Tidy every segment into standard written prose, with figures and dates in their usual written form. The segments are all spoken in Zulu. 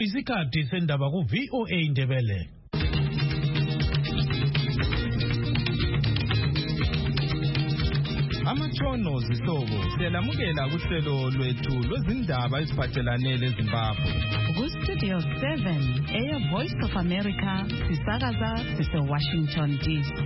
Isikhathi sendaba ku VOA Indebele. Amatshono zihlobo siyalamukela kuhlelo lwethu lwezindaba eziphathelane leZimbabwe. Ku Studio 7 Air Voice of America sisakaza sise Washington DC.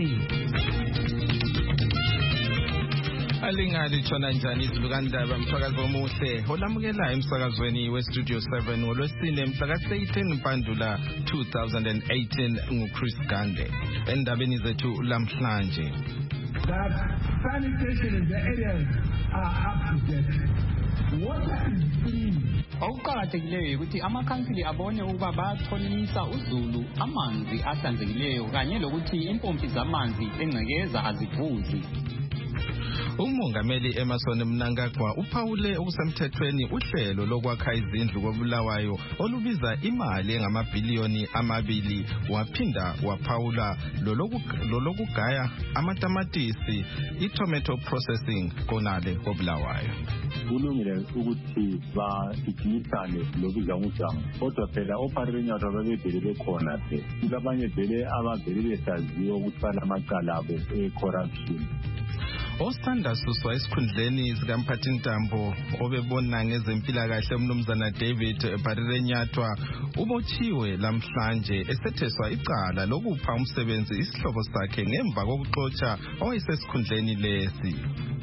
Alingali tshona njani izilukandaba msakazo omuhle olamukela emsakazweni we Studio 7 ngolwesine mhla ka-18 Mpandula 2018 nguChris Gande. Endabeni zethu lamhlanje. That sanitation in the areas are up to date. Water is clean. Okuqakathekileyo ukuthi amakhansili abone ukuba bayatholisa uzulu amanzi ahlanzekileyo kanye lokuthi impompi zamanzi engcekeza azivuzi. Umongameli Emmerson Mnangagwa uphawule okusemthethweni uhlelo lokwakha izindlu koBulawayo olubiza imali engamabhiliyoni 2 waphinda waphawula lolokugaya amatamatisi itomato processing konale koBulawayo. Kulungile ukuthi bagijimisane lokuzangujango kodwa phela opharenyatha babedele bekhona phe kulabanye vele abavele besaziwa ukuthi banamacala abo e-corruption. Osanda suswa esikhundleni sikamphathintambo obebona ngezempilakahle umnumzana David Barirenyathwa ubotshiwe lamhlanje esetheswa icala lokupha umsebenzi isihlobo sakhe ngemva kokuxotsha owayesesikhundleni lesi.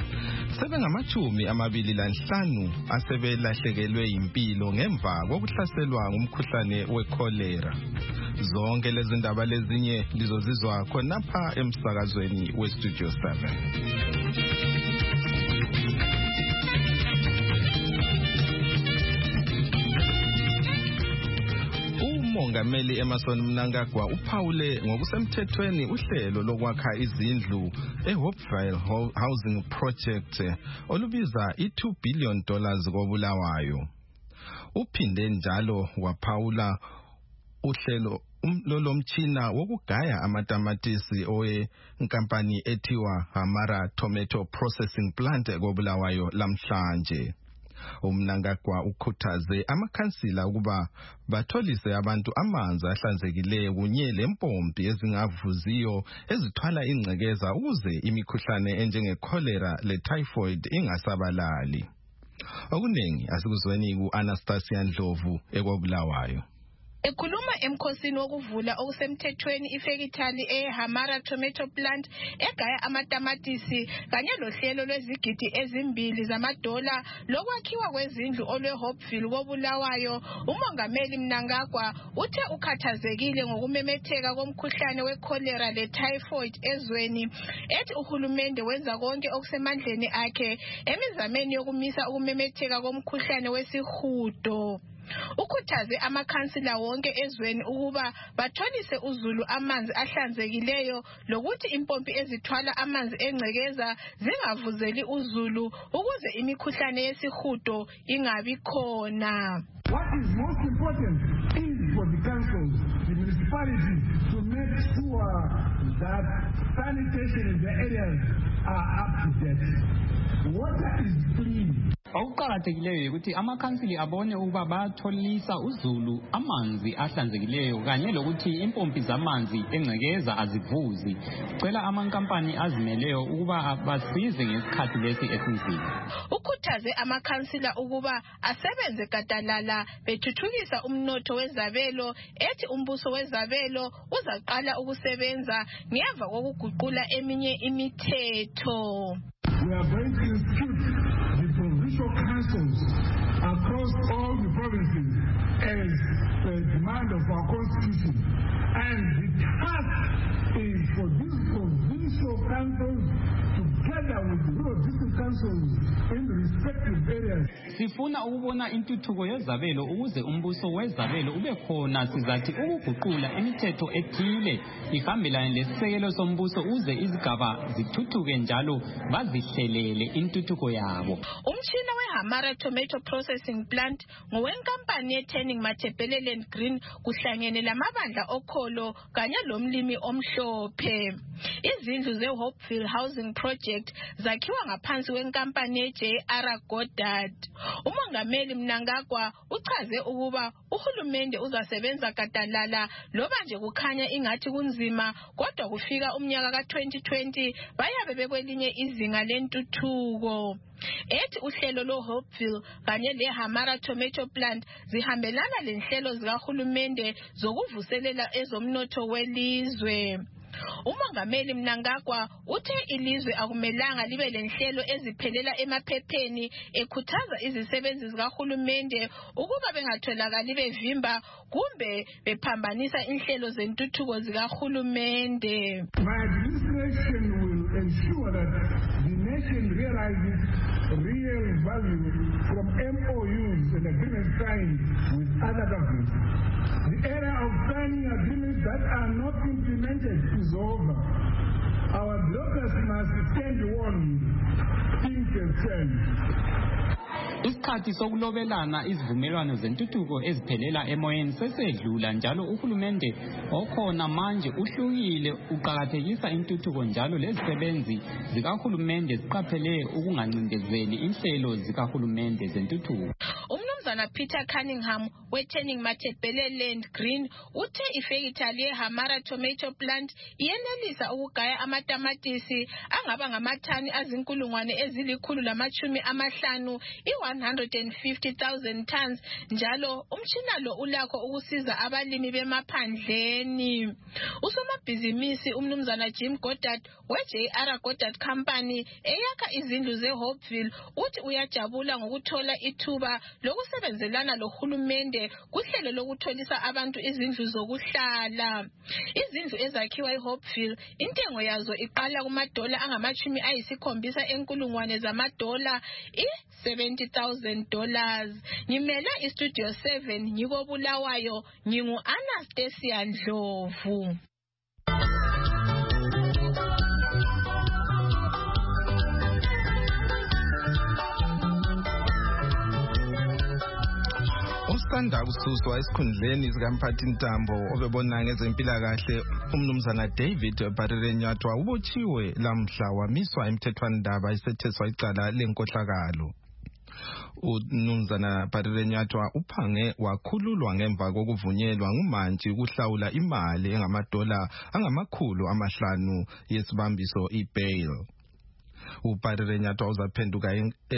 Sebe-25 asebelahlekelwe impilo ngemva kokuhlaselwa ngumkhuhlane wecholera. Zonke lezi ndaba lezinye lizozizwa khonapha emsakazweni we Studio 7. Umongameli Emmerson Mnangagwa uphawule ngokusemthethweni uhlelo lokwakha izindlu eHopeville Housing Project olubiza $2 billion koBulawayo. Uphinde njalo waphawula uhlelo lomtshina wokugaya amatamatisi owenkampani ethiwa Hamara Tomato Processing Plant koBulawayo lamhlanje. Umnangagwa ukhuthaze amakhansila ukuba batholise abantu amanzi ahlanzekileyo kunye lempompi ezingavuziyo ezithwala ingcekeza ukuze imikhuhlane enjengecholera letyphoid ingasabalali. Okuningi asikuzweni ku-Anastasia Ndlovu ekoBulawayo. Ekhuluma emkhosini wokuvula okusemthethweni ifekithali eHamara Tomato Plant egaya amatamatisi kanye lohlelo lwezigidi $2 zamadola lokwakhiwa kwezindlu olweHopeville koBulawayo, umongameli Mnangagwa uthe ukhathazekile ngokumemetheka komkhuhlane wecholera letyphoid ezweni, ethi uhulumende wenza konke okusemandleni akhe emizameni yokumisa ukumemetheka komkhuhlane wesihudo. Ukhuthaze amakhansila wonke ezweni ukuba batholise uzulu amanzi ahlanzekileyo lokuthi impompi ezithwala amanzi engcekeza zingavuzeli uzulu ukuze imikhuhlane yesihudo ingabi khona. What is most important is for the councils, the municipalities, to make sure that sanitation in the areas are up to date. Water is clean. Okuqakathekileyo ukuthi amakhansili abone ukuba bayatholisa uzulu amanzi ahlanzekileyo kanye lokuthi impompi zamanzi engcekeza azivuzi. Cela amankampani azimeleyo ukuba basize ngesikhathi lesi esinzima. Ukhuthaze amakhansila ukuba asebenze gadalala bethuthukisa umnotho wezabelo, ethi umbuso wezabelo uzaqala ukusebenza ngemva kokuguqula eminye imithetho. We are going to institute the provincial councils across all the provinces as the demand of our constitution. And the task is for these provincial councils together with the rural district councils in the respective areas. Sifuna ukubona intuthuko yezabelo ukuze umbuso wezabelo ube khona sizathi ukuguqula imithetho ethile ihambelane lesisekelo sombuso uze izigaba zithuthuke njalo bazihlelele intuthuko yabo. Umtshina weHamara Tomato Processing Plant ngowenkampani yeTurning Matabeleland Green kuhlangene lamabandla okho wesikolo kanye lomlimi omhlophe. Izindlu ze-Hopeville Housing Project zakhiwa ngaphansi kwenkampani ye-J.R. Goddard. Umongameli Mnangagwa uchaze ukuba uhulumende uzasebenza gadalala loba nje kukhanya ingathi kunzima, kodwa kufika umnyaka ka-2020 bayabe bekwelinye izinga lentuthuko. Ethi uhlelo lo-Hopeville kanye le-Hamara Tomato Plant zihambelana lenhlelo zikahulumende zokuvuselela ezomnotho welizwe. Umongameli Mnangagwa uthe ilizwe akumelanga libe lenhlelo eziphelela emaphepheni, ekhuthaza izisebenzi zikahulumende ukuba bengatholakali bevimba kumbe bephambanisa inhlelo zentuthuko zikahulumende. My administration will ensure that the nation realizes real value from MOUs and agreements signed with other governments. The era of signing agreements that are not implemented is over. Our bureaucracy must stand warned. Things have changed. Isikhathi sokulobelana izivumelwano zentuthuko eziphelela emoyeni sesedlula, njalo uhulumende okhona manje uhlukile uqhakathekisa intuthuko, njalo lezisebenzi zikahulumende ziqaphele ukungancindezeli inhlelo zikahulumende zentuthuko. Umnumzana Peter Cunningham weTurning Matebeleland Green uthe ifekithali ye-Hamara Tomato Plant iyenelisa ukugaya amatamatisi angaba ngamathani azinkulungwane ezili-150, 150,000 tons, njalo umtshina lo ulakho ukusiza abalimi bemaphandleni. Usomabhizimisi umnumzana Jim Goddard we-J.R. Goddard Company eyakha izindlu ze-Hopeville uthi uyajabula ngokuthola ithuba lokusebenzelana lohulumende kuhlelo lokutholisa abantu izindlu zokuhlala. Izindlu ezakhiwa eHopeville intengo yazo iqala kumadola $70,000 $70,000. Ngimela iStudio 7 ngiko Bulawayo, ngingu Anastasia Ndlovu. Usanda kususwa esikhundleni sikamphathintambo obebona ngezempilakahle umnumzana David Barirenyatwa ubotshiwe lamhla wamiswa emthethwandaba isetheswa icala lenkohlakalo. UMnumzana Barirenyatwa uphange wakhululwa ngemva kokuvunyelwa ngumantshi ukuhlawula imali engamadola $500 yesibambiso ibail. UBarirenyatwa uzaphenduka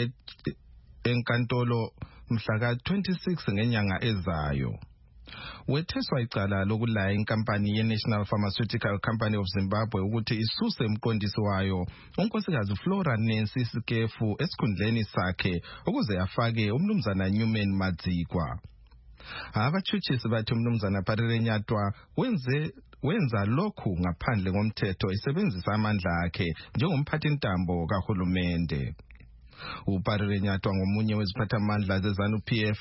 enkantolo mhla ka-26 ngenyanga ezayo. Wetheswa icala lokulaya inkampani ye-National Pharmaceutical Company of Zimbabwe ukuthi isuse umqondisi wayo unkosikazi Flora Nancy Sikefu esikhundleni sakhe ukuze afake umnumzana Newman Madzikwa. Abatshutshisi bathi umnumzana Barirenyatwa wenza lokhu ngaphandle komthetho esebenzisa amandla akhe njengomphathintambo kahulumende. uBarirenyatwa ngomunye weziphathamandla zeZANU-PF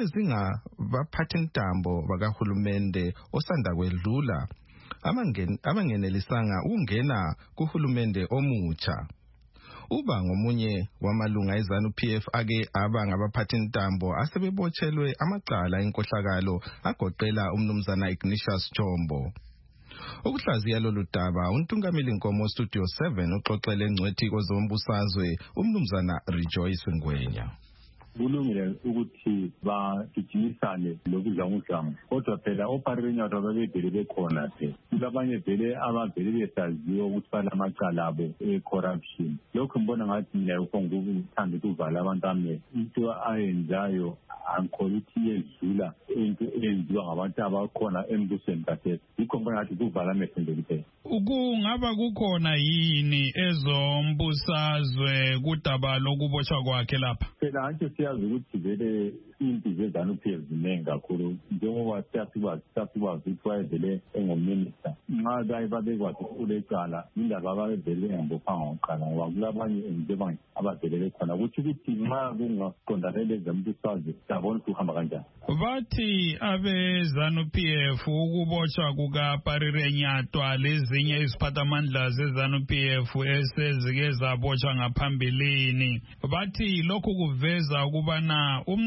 ebezingabaphathintambo bakahulumende osanda kwedlula abangenelisanga ukungena kuhulumende omutsha. Uba ngomunye wamalunga eZANU-PF ake aba ngabaphathintambo asebebotshelwe amacala enkohlakalo agoqela umnumzana Ignatius Chombo. Ukuhlaziya lolu daba untungameli Nkomo Studio 7 uxoxele ngcwethi kozombusazwe umnumzana Rejoice Ngwenya. Kulungile ukuthi bagijimisane lokuzanguzangu, kodwa phela oBarirenyatwa babevele bekhona kulabanye vele abavele besaziwa ukuthi balamacala abo e-corruption. Lokhu ngibona ngathi mina uphongukuthanda ukuvala abantu amehlo. Into ayenzayo angikholwa ukuthi iyedlula into eyenziwa ngabantu abakhona embusweni kathesi. Yikho ngibona ngathi kuvala amehlo nje kuphela. Kungaba kukhona yini ezombusazwe kudaba lokubotshwa kwakhe lapha? Phela antsho siyazi ukuthi vele impi zeZANU-PF ziningi kakhulu, njengoba siyasibazi ukuthi wayevele engominista. Nxa babekwazi ukule cala indaba ababevele engambophanga ngokuqala, ngoba kulabanye njengoba abavele bekhona ukuthi nxa kungaqondane lezembusazwe siyabona ukuthi uhamba kanjani. Bathi abe-ZANU-PF ukubotshwa kukaBarirenyatwa lezinye iziphathamandla zeZANU-PF esezike zabotshwa ngaphambilini, bathi lokhu kuveza ukubana uMnangagwa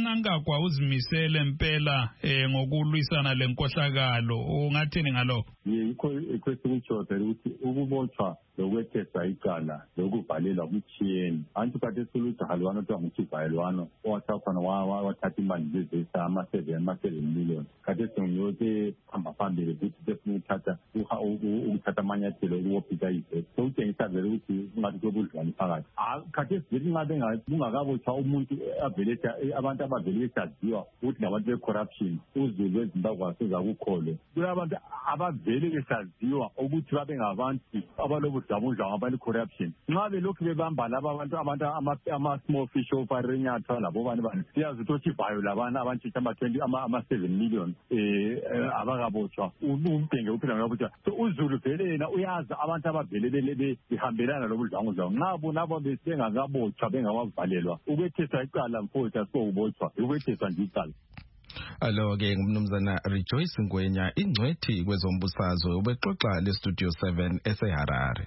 Magwa uzimisele impela ngokulwisana lenkohlakalo. Ungathini ngalokho? Yikho ekwesikutsho phela ukuthi ukubotshwa lokwethesa icala lokuvalelwa kuchiyeni anti kade solujahalwana othiwa nguchivalelwano owathwakhona wathatha imali zezisa ama-7 million kade sengiyoke hamba phambili ukuthi sefuna ukuthatha amanyathelo ukuwophisa ize sokutshengisa vele ukuthi kungathi kwebudlwane phakathi kade sizethi ngabe kungakabotshwa umuntu abantu abavele besaziwa ukuthi ngabantu be-corruption uZulu weZimbabwe asezakukholwe kulabantu abavele besaziwa ukuthi babe ngabantu abalobudlabudla ngabali-corruption nxa belokhu bebamba laba abantu ama-small fish oparenyatha labo bani siyazi ukuthi ochivayo labana abantshitha ama-7 million abakabotshwa umbhenge uphila ngabotshwa so uZulu vele yena uyazi abantu abavele behambelana lobudlwangudlwangu nxa bonabo bengakabotshwa bengakavalelwa ukwethesa icala mfowethu asikokubotshwa ukwethesa nje icala. Alo-ke ngumnumzana Rejoice Ngwenya ingcwethi kwezombusazwe ubexoxa le-Studio 7 eseHarare.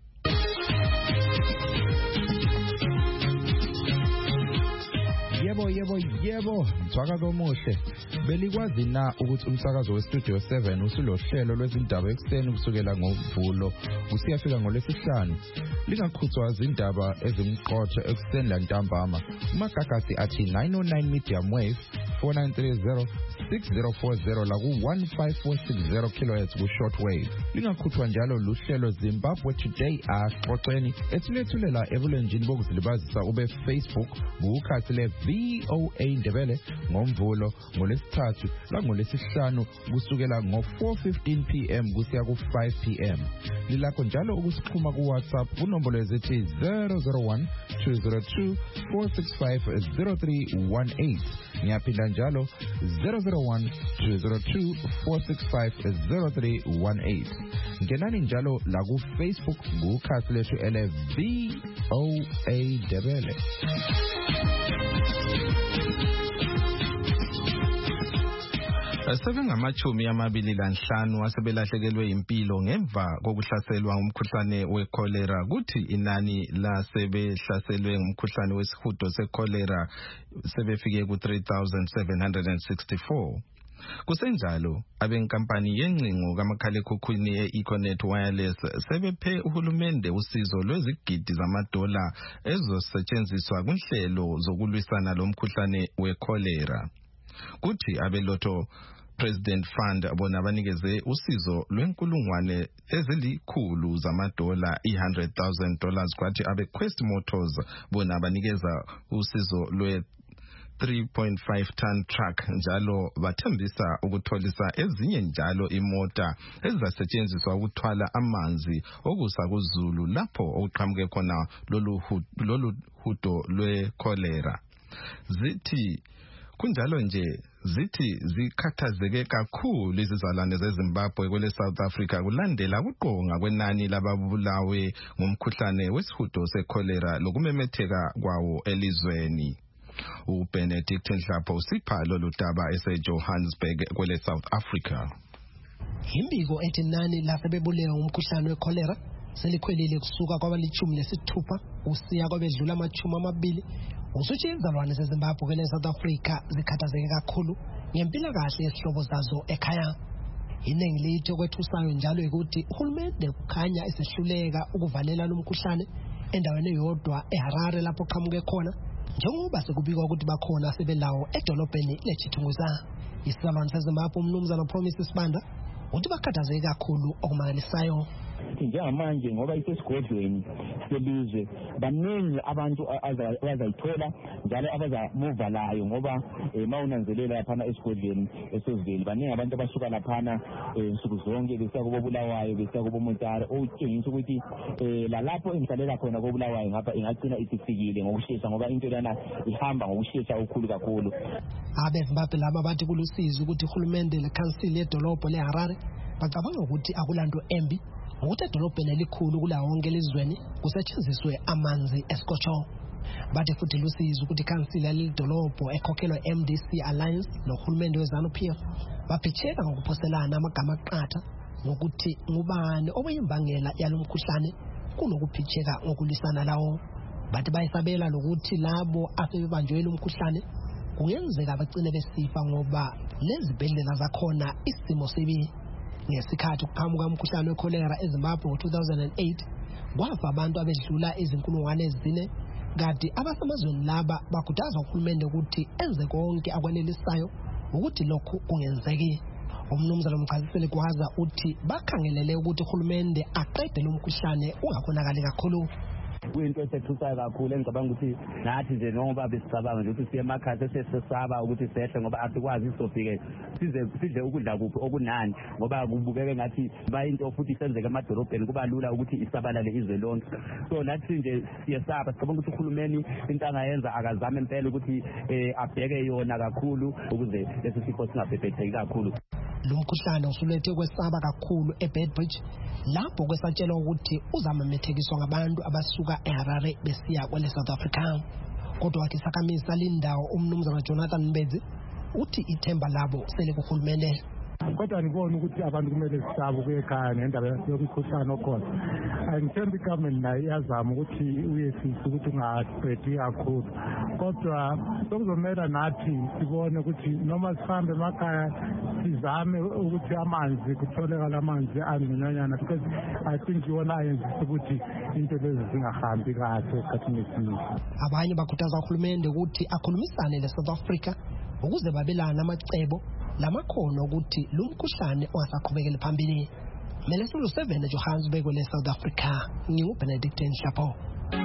Yebo, msakazo omuhle. Belikwazi na ukuthi umsakazo weStudio 7 usulohlelo lwezindaba ekseni kusukela ngoMvulo usiyafika ngoLwesihlanu. Lingakhuthwa izindaba ezimqotho ekseni lantambama. Umagagasi athi 909 medium wave 4930 6040 la ku-15460 kHz ku-shortwave. Lingakhuthwa njalo luhlelo Zimbabwe Today axoxeni ethulethulela ebulenjini bokuzilibazisa ube Facebook ngukhathi le VOA Ndebele ngoMvulo ngoLwesithathu langolwesihlanu kusukela ngo-4:15 PM kusiya ku-5 PM. Lilakho njalo ukusixhuma ku-WhatsApp kunombolo ezithi 001 202 465 0318. Ngiyaphinda njalo 001 202 465 0318. Ngenani njalo la ku-Facebook ngukhathi lethu ele VOA Ndebele. Sebengamachumi amabili lanhlanu asebelahlekelwe impilo ngemva kokuhlaselwa ngumkhuhlane wecholera kuthi inani lasebehlaselwe ngumkhuhlane wesihudo secholera sebefike ku-3,764. Kusenjalo abenkampani yencingo kamakhalekhukhwini ye-Econet Wireless sebephe uhulumende usizo lwezigidi zamadola ezosetshenziswa kunhlelo zokulwisana lomkhuhlane wecholera. Kuthi abelotho President Fund bona banikeze usizo lwenkulungwane ezilikhulu zamadola $100,000 kwathi abeQuest Motors bona banikeza usizo lwe 3.5 ton truck njalo bathembisa ukutholisa ezinye njalo imota ezizasetshenziswa ukuthwala amanzi okusa kuZulu lapho okuqhamuke khona lolu hudo lwecholera. Kunjalo nje zithi zikhathazeke kakhulu izizalwane zeZimbabwe kwele South Africa kulandela ukuqonga kwenani lababulawe ngumkhuhlane wesihudo secholera lokumemetheka kwawo elizweni. uBenedict Nhlapho usipha lolu daba eseJohannesburg kwele South Africa. Imbiko ethi nani lasebebulewa ngumkhuhlane wecholera selikhwelile kusuka kwabali-16 usiya kwabedlula ama-20. Usuthi izizalwane zeZimbabwe kwele South Africa zikhathazeke kakhulu ngempilakahle yesihlobo zazo ekhaya. Iningi lithi okwethusayo njalo ukuthi uhulumende kukhanya esehluleka ukuvalela lo mkhuhlane endaweni eyodwa eHarare lapho qhamuke khona njengoba sekubikwa ukuthi bakhona sebelawo edolobheni leChitungwiza. Isizalwane seZimbabwe umnumzana Promise Sibanda uthi bakhathazeke kakhulu okumangalisayo. Njengamanje ngoba isesigodlweni selizwe baningi abantu abazayithola njalo abazamuva layo ngoba mawunanzelela laphana esigodlweni esoziveli baningi abantu abasuka laphana nsuku zonke besiya kubo Bulawayo besiya kubo Mutare okutshengisa ukuthi lalapho emhlalela khona ko Bulawayo ngapha ingagcina isifikile ngokusheshsha ngoba into lana ihamba ngokusheshsha okukhulu kakhulu. AbeZimbabwe laba bathi kulusizi ukuthi uhulumende lekhansili yedolobho leHarare bacabanga ukuthi akulanto embi ukuthi edolobheni elikhulu kulawo wonke elizweni kusetshenziswe amanzi esikotsho. Bathi futhi lusizi ukuthi ikhansili yalelidolobho ekhokhelwa MDC Alliance nohulumende weZANU-PF baphitheka ngokuphoselana amagama aqatha ngokuthi ngubani obeyimbangela yalomkhuhlane kunokuphitheka ngokulisana lawo. Bathi bayisabela lokuthi labo asebebanjwe lumkhuhlane kungenzeka bagcine besifa ngoba lezi bhedlela zakhona isimo sibi. Ngesikhathi kuqhamuka umkhuhlane wekholera eZimbabwe ngo-2008 kwafa abantu abedlula izinkulungwane ezine, kanti abasemazweni laba bakhuthaza uhulumende ukuthi enze konke akwanelisayo ukuthi lokhu kungenzeki. Umnumzana Mchazisile Gwaza uthi bakhangelele ukuthi uhulumende aqede lo mkhuhlane ungakhonakali kakhulu. Kuyinto esethusayo kakhulu engicabanga ukuthi nathi nje noma besicabanga nje ukuthi siye emakhaya sesesaba ukuthi sehle ngoba asikwazi sofike sidle ukudla kuphi okunani ngoba kubukeke ngathi bayinto futhi isenzeka emadolobheni kuba lula ukuthi isabalale izwe lonke. So nathi nje siyesaba sicabanga ukuthi uhulumeni into angayenza akazame impela ukuthi abheke yona kakhulu ukuze lesi sifo singabhebhetheki kakhulu. Lo mkhuhlane usulethe kwesaba kakhulu eBedbridge lapho kwesatshelwa ukuthi uzamemethekiswa ngabantu abasuka eHarare besiya kwele South Africa. Kodwa ke sakamisa lindawo umnumzana Jonathan Mbezi uthi ithemba labo sele kuhulumende. Kodwa ngibona ukuthi abantu kumele sisabe kuyekhaya ngendaba yomkhuhlane okhona. Angithemba igovernment nayo iyazama ukuthi uyesise ukuthi ungaspreadi kakhulu. Kodwa sokuzomela nathi sibone ukuthi noma sihambe emakhaya sizame ukuthi amanzi kutholakala amanzi angconywana because I think yona ayenzisa ukuthi into lezi zingahambi kahle esikhathini esiningi. Abanye bakhuthaza uhulumende ukuthi akhulumisane leSouth Africa ukuze babelane amacebo lamakhono ukuthi lo mkhuhlane ungasaqhubekeli phambili. Mina sulu 7 Johannesburg le South Africa. NginguBenedict Nshapo.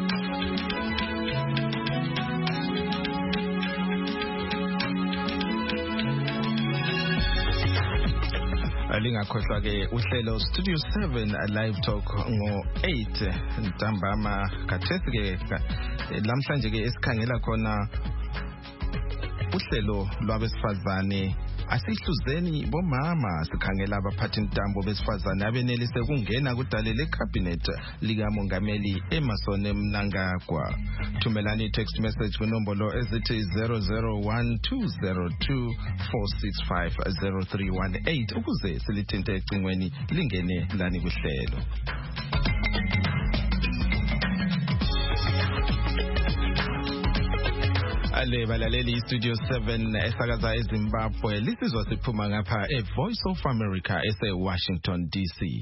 Alingakhohlwa ke uhlelo Studio 7 Live Talk ngo-8 ntambama kathesi ke lamhlanje ke esikhangela khona uhlelo lwabesifazane. Asihluzeni bomama sikhangela abaphathi ntambo besifazane abenelise kungena kudale lecabinet likamongameli Emmerson Mnangagwa. Thumelani text message kunombolo ezithi 001202465031 ukuze silithinte ecingweni lingene lani kuhlelo. Ale balaleli Studio 7 esakaza eZimbabwe lisizwa siphuma ngapha Voice of America Washington DC.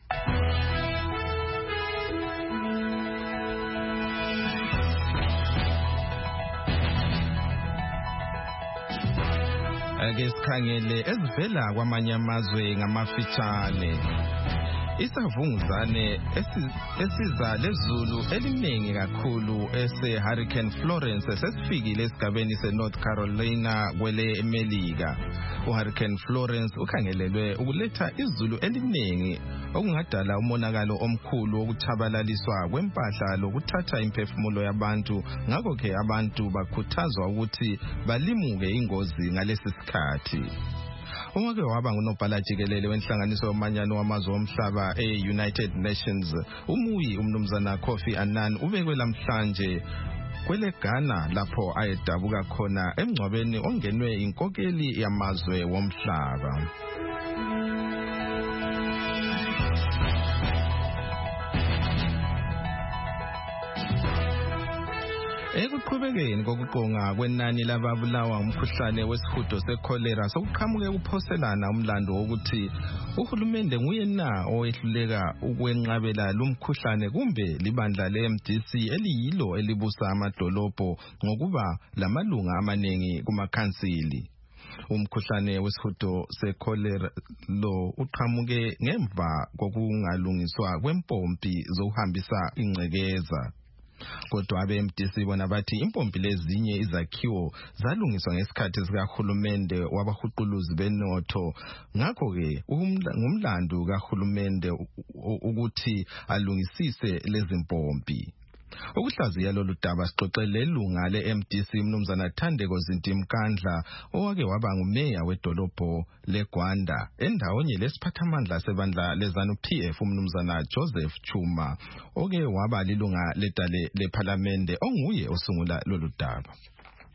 Ake sikhangele ezivela kwamanye amazwe ngamafitshane. Isavunguzane esiza lezulu eliningi kakhulu Hurricane Florence sesifikile esigabeni seNorth Carolina kwele Melika. Hurricane Florence ukhangelelwe ukuletha izulu eliningi okungadala umonakalo omkhulu wokuchabalaliswa kwempahla lokuthatha imphefumulo yabantu. Ngakho ke abantu bakhuthazwa ukuthi balimuke ingozi ngalesi sikhathi. Owake waba ngunobhala jikelele wenhlanganiso yomanyano wamazwe omhlaba United Nations umuyi umnumzana Kofi Annan ubekwe lamhlanje kwele Ghana lapho ayedabuka khona emngcwabeni ongenwe inkokeli yamazwe womhlaba. Ekuqhubekeni kokuqonga kwenani lababulawa umkhuhlane wesihudo sekholera sokuqhamuke ukuphoselana umlando wokuthi uhulumende nguye na owehluleka ukwenqabela lumkhuhlane kumbe libandla leMDC eliyilo elibusa amadolobho ngokuba lamalunga amaningi kumakhansili. Umkhuhlane wesihudo sekholera lo uqhamuke ngemva kokungalungiswa kwempompi zokuhambisa ingcekeza. Kodwa abeMDC bona bathi impompi lezinye izakhiwo zalungiswa ngesikhathi sikahulumende wabahuquluzi benotho. Ngakho ke ngumlando kahulumende ukuthi alungisise lezi mpompi. Ukuhlaziya lolu daba sixoxele ilunga leMDC umnumzana Thandeko Zintimkandla owake waba ngumeya wedolobho leGwanda endawonye lesiphathamandla sebandla lezanu PF umnumzana Joseph Chuma oke waba lilunga ledale leParliament onguye osungula lolu daba.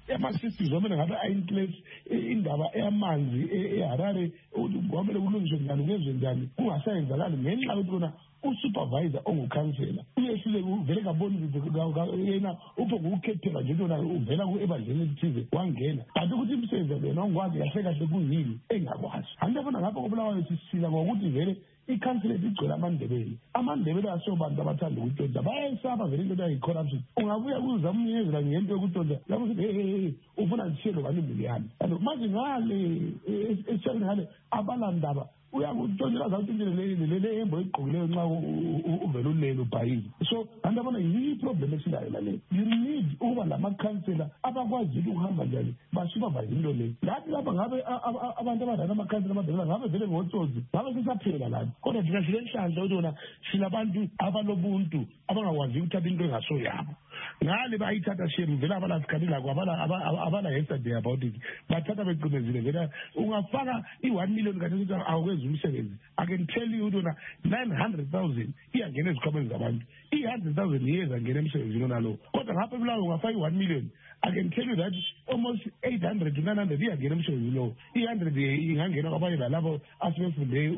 ama-systems kwamele ngabe ayin place indaba eyamanzi eHarare kwamele kulungiswe njani kwenziwe njani kungasayenzakali ngenxa yokuthi kona usupervisor ongukhansela uyehlule uvele kaboni yena upho ngokukhethela nje yona uvela ebandleni elithize wangena kanti ukuthi imisebenzi yena ongwazi kahle kahle kuyini engakwazi andabona ngapho koBulawayo sisila ngokuthi vele ikhansela igcwele amandebele asobantu abathanda ukutonda bayayisaba vele into yayi-corruption ungabuya kuzamunyezela ngento yokutonda lapho sithi ufuna ndishiyelo bani imuli yami kanti manje ngale esitshakeni ngale abalandaba uyakutondela zawutshintshele le hembo egqokileyo nxa uvele ulele ubhayile so andabona yiproblem esilayo laleyo you need ukuba lamakhansela abakwaziyo ukuhamba njani basupervise into leyo ngathi lapha ngabe abantu abadala amakhansela abadala ngabe vele ngotsotsi ngabe sisaphela lapho kodwa thina silenhlanhla ukuthi wona silabantu abalobuntu abangakwazi ukuthatha into engasoyabo ngale bayithatha shame vele abalazikhalila abala yesterday about it bathatha becimezile vele ungafaka i-1 million kanti ukuthi awukwenza umsebenzi I can tell you ukuthi 900,000 iyangena ezikhwameni zabantu i-100,000 iyeza ngena emsebenzini onalo kodwa ngapha eBulawayo ungafaka i-1 million I can tell you that almost 800 to 900 iyangena emsebenzini lowo i-100 ingangena kwabanye lalabo asebefunde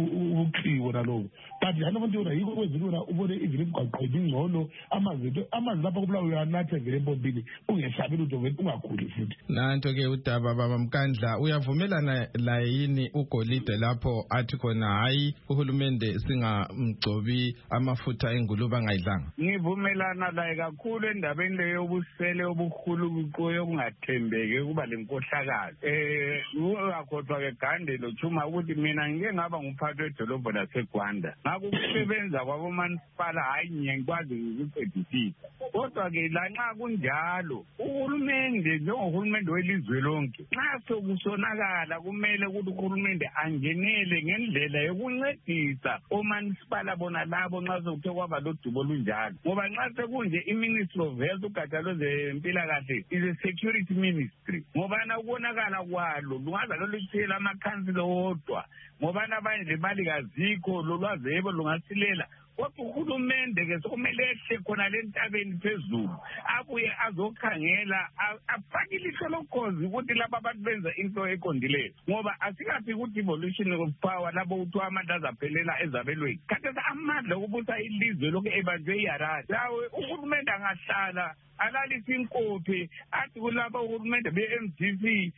ukhiwo nalowo but andabona yona yiko kwenzile wona ubone ivile imigwaqo ingcono amanzi lapha koBulawayo uyanatha vele empompini ungehlabi lutho vele ungakhuli futhi nanto-ke udaba baba Mkandla uyavumelana la yini uGolide lapho athi khona hayi uhulumende singamgcobi amafutha engulube angayidlanga? Ngivumelana laye kakhulu endabeni leyo yobusele obukhulu yokungathembeki kuba lenkohlakazi uyakhohlwa ke Gandelo Chuma ukuthi mina ngike ngaba ngumphathi wedolobho laseGwanda ngakusebenza kwabomasipala hayi ngiyakwazi ukuqedisisa kodwa ke la nxa kunjalo uhulumende njengohulumende welizwe lonke nxa sokusonakala kumele ukuthi uhulumende angenele ngendlela yokuncedisa omanisipala bona labo nxa sokuthe kwaba lodubo olunjalo ngoba nxa sekunje iMinistry of Health ugatsha lwezempilakahle is a security ministry ngobana ukubonakala kwalo lungaza loluthela amakhansila wodwa ngobana abanye lemali kazikho lolwazebo lungasilela kodwa uhulumende ke sokumele ehle khona lentabeni phezulu abuye azokhangela afake ilihlo lokhozi ukuthi laba abantu benza into eqondileyo ngoba asikathi ukuthi evolution of power labo uthiwa amandla azaphelela ezabelweni kanti amandla okubusa ilizwe lokhu ebanjwe iHarare lawe uhulumende angahlala alalisa inkophe athi kulaba uhulumende be-MDC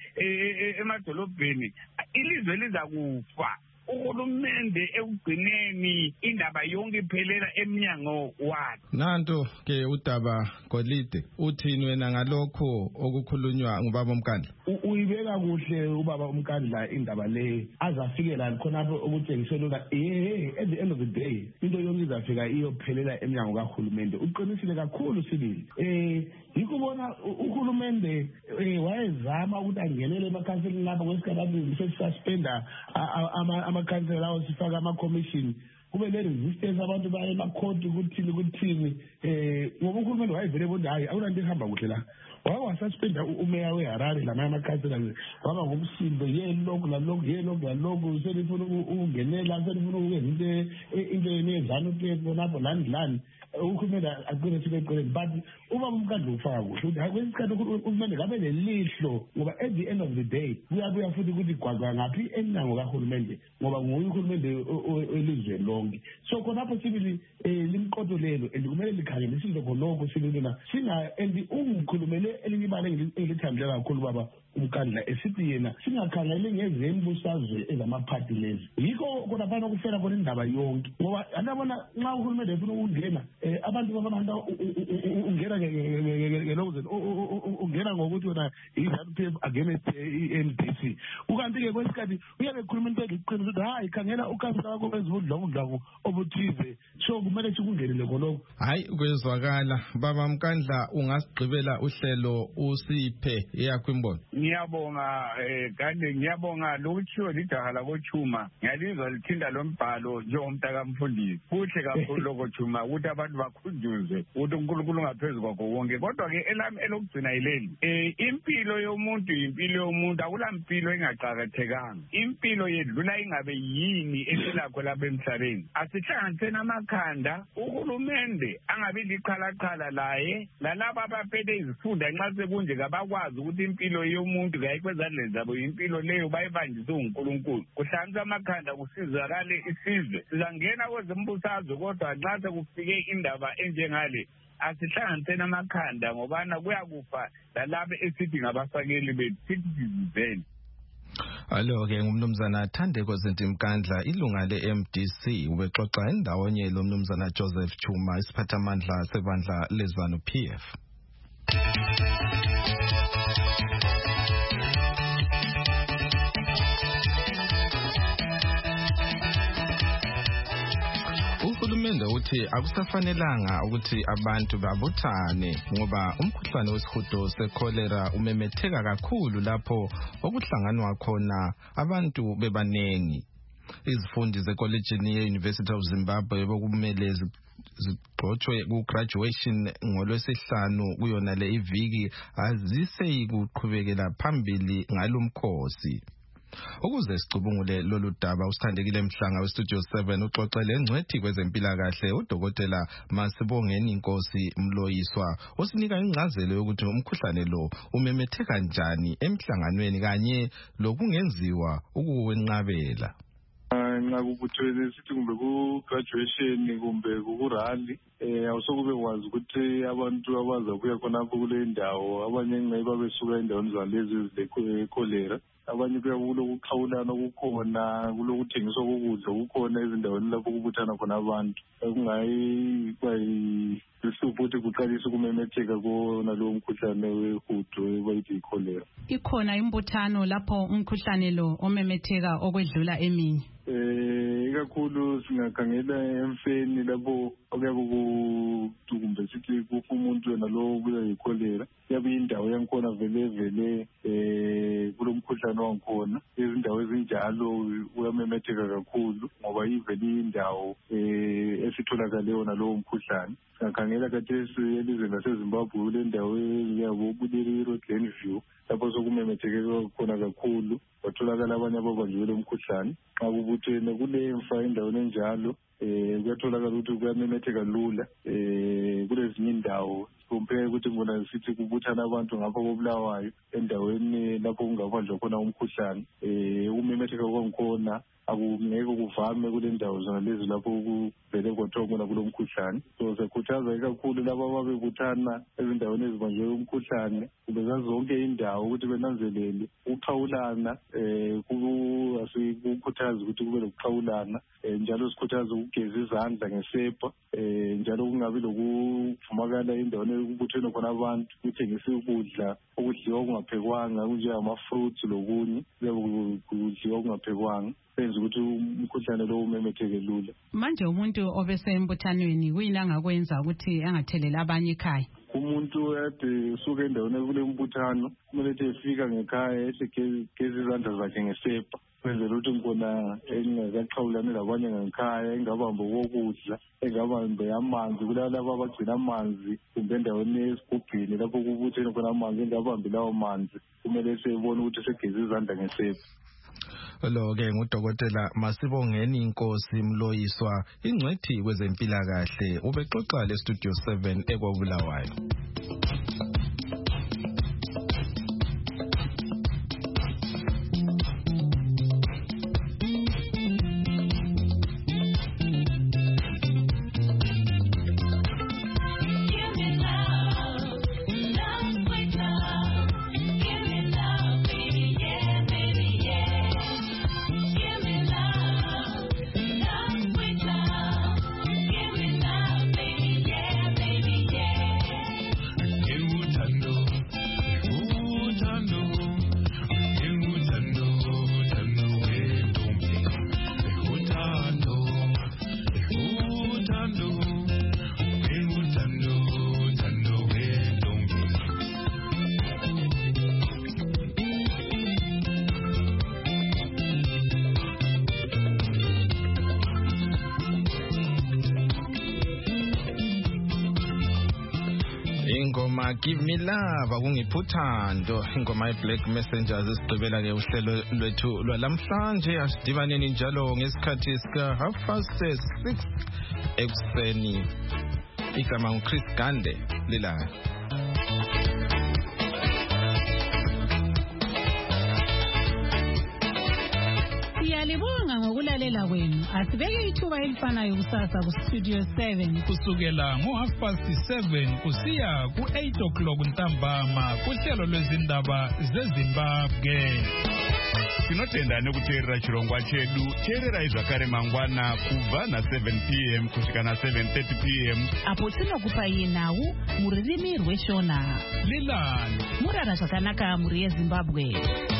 emadolobheni ilizwe liza kufa uhulumende ekugcineni indaba yonke iphelela emnyango wakhe. Nanto ke udaba Golide uthini wena ngalokho okukhulunywa ngubaba uMkandla? Uyibeka kuhle ubaba uMkandla indaba le azafikela khonapho okutshengisela ukuthi at the end of the day into yonke izafika iyophelela emnyango kahulumende uqinisile kakhulu sibili yikubona uhulumende wayezama ukuthi angenele emakhanseleni lapha kwesikhathi abantu sesisuspenda amakhansela lawo sifaka ama-commission kube le-resistance abantu baye emakhoti kuthini ngoba uhulumende wayevele bonke hayi akunanto ehamba kuhle la wasuspenda umeya weHarare lamanye amakhansela waba ngumsindo yelokhu selifuna ukungenela selifuna ukwenza into yenezana lapho lani uhulumende aqine sibeqeleni but ubaba uMkandla ufaka kuhle ukuthi hayi kwesikhathi uhulumende kabe lelihlo ngoba at the end of the day kuyabuya futhi ukuthi gwaqwa ngaphi emnyango kahulumende ngoba nguye uhulumende welizwe lonke so khonapho sibili limqotolelo and kumele likhangelisise khonokho sibili and ungikhulumele elinye ibala engilithandile kakhulu baba uMkandla esithi yena singakhangeli ngezembusazwe ezamaphathi lezi yikho kona phana kufela khona indaba yonke ngoba andabona nxa uhulumende efuna ukungena abantu babona ungena ngelokuzeni ungena ngokuthi wona i-ZANU-PF against i-MDC ukanti-ke kwesikhathi uyabe ekhuluma into eziqiniso ukuthi hayi khangela ukhansela wakho wenza ubudlwangudlwangu obuthize so kumele sikungenele khonokho hayi kwezwakala baba Mkandla ungasigqibela uhlelo usiphe eyakho imbono. Ngiyabonga Gandhi ngiyabonga lokuthiwa lijaha lakoChuma ngiyalizwa lithinda lombhalo njengomntaka mfundisi kuhle kakhulu lokoChuma ukuthi abantu bakhunjuzwe ukuthi uNkulunkulu ngaphezulu kwakho wonke kodwa ke elami elokugcina yileli impilo yomuntu yimpilo yomuntu akula mpilo engaqhakathekanga impilo yedlula ingabe yini esilakho lapha emhlabeni emphakathini asihlanganiseni amakhanda uhulumende angabi liqhalaqhala laye lalaba abaphethe izifunda nxa sekunje kabakwazi ukuthi impilo yomuntu kayikho ezandleni zabo impilo leyo bayibanjise uNkulunkulu kuhlanganisa amakhanda kusizakale isizwe sizangena kwezombusazwe kodwa nxa sekufike indaba enjengale asihlanganiseni amakhanda ngobana kuyakufa lalabo esithi ngabasakeli bethu sithi sizivele. Alo-ke ngumnumzana Thandeko Zintimkandla ilunga le-MDC ubexoxa endawonye lo mnumzana Joseph Chuma isiphathamandla sebandla leZanu PF. Uhulumende uthi akusafanelanga ukuthi abantu babuthane ngoba umkhuhlane wesihudo sekholera umemetheka kakhulu lapho okuhlanganwa khona abantu bebanengi. Izifundi zekolejini ye-University of Zimbabwe bekumele zigxotshwe ku-graduation ngolwesihlanu kuyona le iviki aziseyikuqhubekela phambili ngalomkhosi. Ukuze sicubungule lolu daba usithandekile Mhlanga weStudio 7 uxoxele engcwethi kwezempilakahle uDokotela Masibongeni Nkosi Mloyiswa osinika ingcazelo yokuthi umkhuhlane lo umemetheka kanjani emhlanganweni kanye lokungenziwa ukuwenqabela. Nxa kubuthwele sithi kumbe ku-graduation kumbe ku-rally awusokube kwazi ukuthi abantu abazabuya khonapho kule ndawo abanye nxa besuka endaweni zalezi ezilekholera abanye kulokuxhawulana okukhona kulokuthengiswa kokudla kukhona ezindaweni lapho kubuthana khona abantu kungayiba lihlupho ukuthi kuqalise ukumemetheka kona lowo mkhuhlane wehudo bayithi yikholera. Ikhona imbuthano lapho umkhuhlane lo omemetheka okwedlula eminye. Ikakhulu singakhangela emfeni lapho okuyabe kumbe sithi kufa umuntu yena lo ubuya yikholera yabe indawo yankhona vele kulo mkhuhlane wankhona izindawo ezinjalo uyamemetheka kakhulu ngoba ivele indawo esitholakale yona lowo mkhuhlane. Singakhangela kathesi elizweni laseZimbabwe kule ndawo yabo Buliriro Glenview lapho sokumemetheke khona kakhulu batholakala abanye ababanjwe lo mkhuhlane. Xa kubuthene kulemfa endaweni enjalo kuyatholakala ukuthi kuyamemetheka lula kulezinye indawo compare ukuthi ngona sithi kubuthana abantu ngapha koBulawayo endaweni lapho kungabanjwa khona umkhuhlane umemetheka kwankhona akungeke kuvame kule ndawo zona lezi lapho kuvele kwathiwa kulo mkhuhlane. So siyakhuthaza ikakhulu laba ababebuthana ezindaweni ezibanjwe umkhuhlane kumbe zonke indawo ukuthi benanzelele ukuxhawulana asikukhuthaza ukuthi kube lokuxhawulana njalo sikhuthaza ukugeza izandla ngesepa njalo kungabi lokuvumakala endaweni ekubuthene khona abantu kuthengisa ukudla okudliwa kungaphekwanga kunjengamafruits lokunye kudliwa kungaphekwanga senza ukuthi umkhuhlane lo umemetheke lula. Manje umuntu obesembuthanweni kuyini angakwenza ukuthi angatheleli abanye ekhaya? Umuntu ade usuke endaweni kule mbuthano kumele ethi efika ngekhaya ehlekeza izandla zakhe ngesepa kwenzela ukuthi ngibona engakaxhawulane labanye ngekhaya engabambe kokudla engabambe amanzi kulalabo abagcina amanzi kumbe endaweni esigubhini lapho kubuthene khona amanzi engabambi lawo manzi kumele sebone ukuthi segeza izandla ngesepa. Lo-ke nguDokotela Masibongeni Nkosi Mloyiswa ingcwethi kwezempilakahle ubexoxa leStudio 7 eKwaBulawayo. You ingoma Give Me Love akungiphuthando ingoma Black Messengers isigqibela ke uhlelo lwethu lwalamhlanje asidibaneni njalo ngesikhathi sika 6:30 ekuseni igama uChris Gande lila Siyalibonga ngokulalela kwenu. Asibeke ithuba elifanayo kusasa ku Studio 7 kusukela ngo7:30 kusiya ku8:00 ntambama kuhlelo lwezindaba zeZimbabwe. Tinotenda nekuteerera chirongwa chedu. Teererai zvakare mangwana kubva na7 p.m. kusvika na7:30 p.m. apo tinokupai nhau muririmi rweshona lilani murara zvakanaka muri yeZimbabwe.